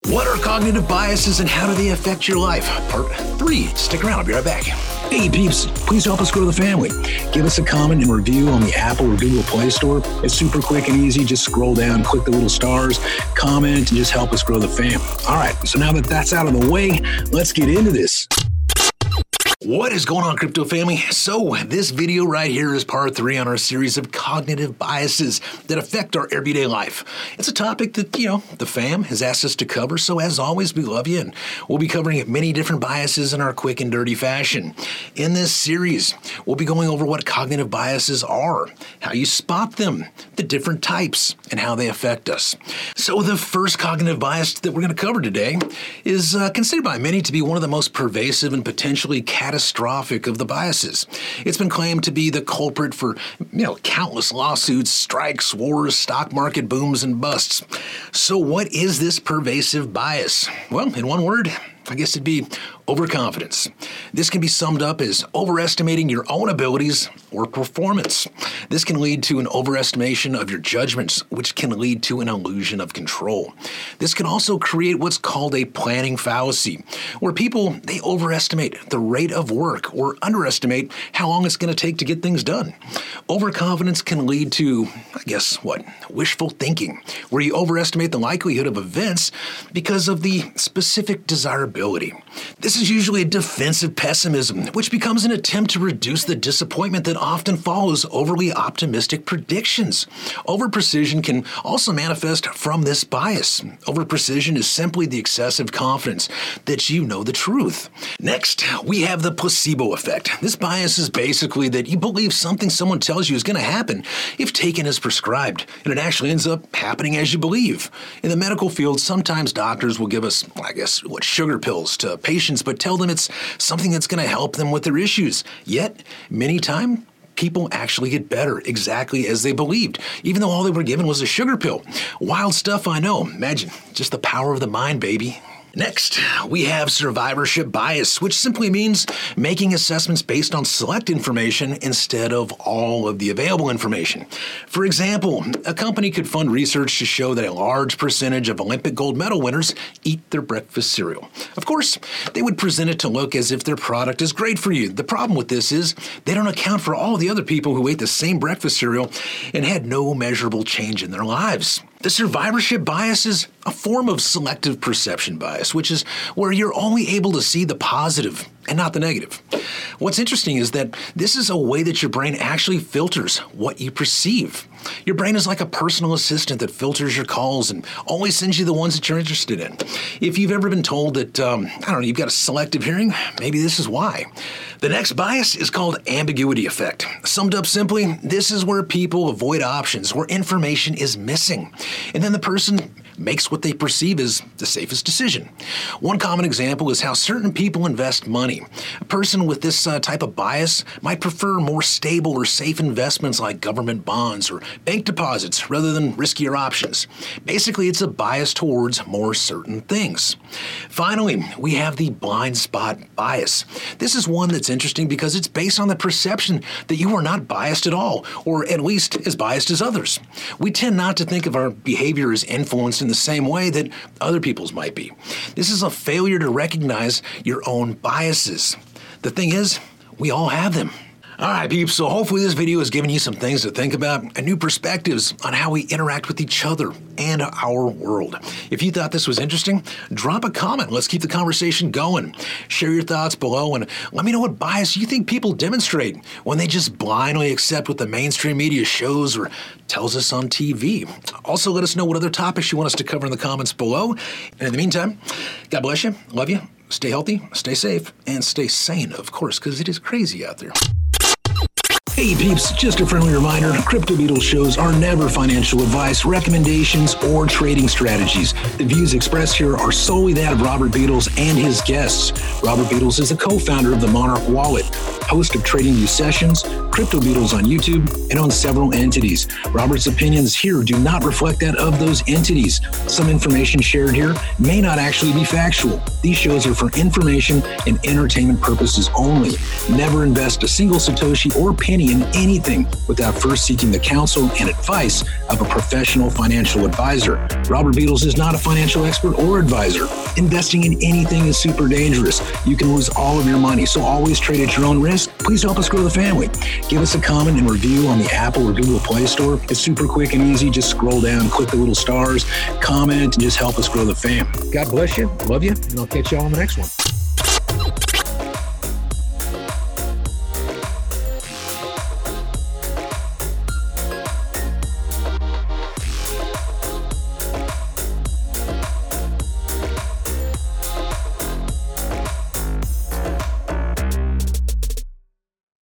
What are cognitive biases and how do they affect your life? Part 3. Stick around, I'll be right back. Hey peeps, please help us grow the family. Give us a comment and review on the Apple or Google Play Store. It's super quick and easy. Just scroll down, click the little stars, comment, and just help us grow the fam. All right, so now that that's out of the way, let's get into this. What is going on, crypto family? So this video right here is part 3 on our series of cognitive biases that affect our everyday life. It's a topic that, the fam has asked us to cover. So as always, we love you, and we'll be covering many different biases in our quick and dirty fashion. In this series, we'll be going over what cognitive biases are, how you spot them, the different types, and how they affect us. So the first cognitive bias that we're going to cover today is considered by many to be one of the most pervasive and potentially catastrophic of the biases. It's been claimed to be the culprit for, countless lawsuits, strikes, wars, stock market booms, and busts. So what is this pervasive bias? Well, in one word, I guess it'd be overconfidence. This can be summed up as overestimating your own abilities or performance. This can lead to an overestimation of your judgments, which can lead to an illusion of control. This can also create what's called a planning fallacy, where people, they overestimate the rate of work or underestimate how long it's going to take to get things done. Overconfidence can lead to, wishful thinking, where you overestimate the likelihood of events because of the specific desirability. This is usually a defensive pessimism, which becomes an attempt to reduce the disappointment that often follows overly optimistic predictions. Overprecision can also manifest from this bias. Overprecision is simply the excessive confidence that you know the truth. Next, we have the placebo effect. This bias is basically that you believe something someone tells you is going to happen if taken as prescribed, and it actually ends up happening as you believe. In the medical field, sometimes doctors will give us, sugar pills to patients, but tell them it's something that's going to help them with their issues. Yet, many times, people actually get better exactly as they believed, even though all they were given was a sugar pill. Wild stuff, I know. Imagine just the power of the mind, baby. Next, we have survivorship bias, which simply means making assessments based on select information instead of all of the available information. For example, a company could fund research to show that a large percentage of Olympic gold medal winners eat their breakfast cereal. Of course, they would present it to look as if their product is great for you. The problem with this is they don't account for all the other people who ate the same breakfast cereal and had no measurable change in their lives. The survivorship bias is a form of selective perception bias, which is where you're only able to see the positive and not the negative. What's interesting is that this is a way that your brain actually filters what you perceive. Your brain is like a personal assistant that filters your calls and only sends you the ones that you're interested in. If you've ever been told that, you've got a selective hearing, maybe this is why. The next bias is called ambiguity effect. Summed up simply, this is where people avoid options, where information is missing, and then the person makes what they perceive as the safest decision. One common example is how certain people invest money. A person with this type of bias might prefer more stable or safe investments like government bonds or bank deposits rather than riskier options. Basically, it's a bias towards more certain things. Finally, we have the blind spot bias. This is one that's interesting because it's based on the perception that you are not biased at all, or at least as biased as others. We tend not to think of our behavior as influenced in the same way that other people's might be. This is a failure to recognize your own biases. The thing is, we all have them. All right, peeps, so hopefully this video has given you some things to think about and new perspectives on how we interact with each other and our world. If you thought this was interesting, drop a comment. Let's keep the conversation going. Share your thoughts below and let me know what bias you think people demonstrate when they just blindly accept what the mainstream media shows or tells us on TV. Also, let us know what other topics you want us to cover in the comments below. And in the meantime, God bless you, love you, stay healthy, stay safe, and stay sane, of course, because it is crazy out there. Hey peeps, just a friendly reminder, Crypto Beatles shows are never financial advice, recommendations, or trading strategies. The views expressed here are solely that of Robert Beatles and his guests. Robert Beatles is the co-founder of the Monarch Wallet, host of TradingView Sessions, Crypto Beatles on YouTube, and on several entities. Robert's opinions here do not reflect that of those entities. Some information shared here may not actually be factual. These shows are for information and entertainment purposes only. Never invest a single Satoshi or penny investing in anything without first seeking the counsel and advice of a professional financial advisor. Robert Beadles is not a financial expert or advisor. Investing in anything is super dangerous. You can lose all of your money, so always trade at your own risk. Please help us grow the family. Give us a comment and review on the Apple or Google Play Store. It's super quick and easy. Just scroll down, click the little stars, comment, and just help us grow the fam. God bless you. Love you. And I'll catch you all on the next one.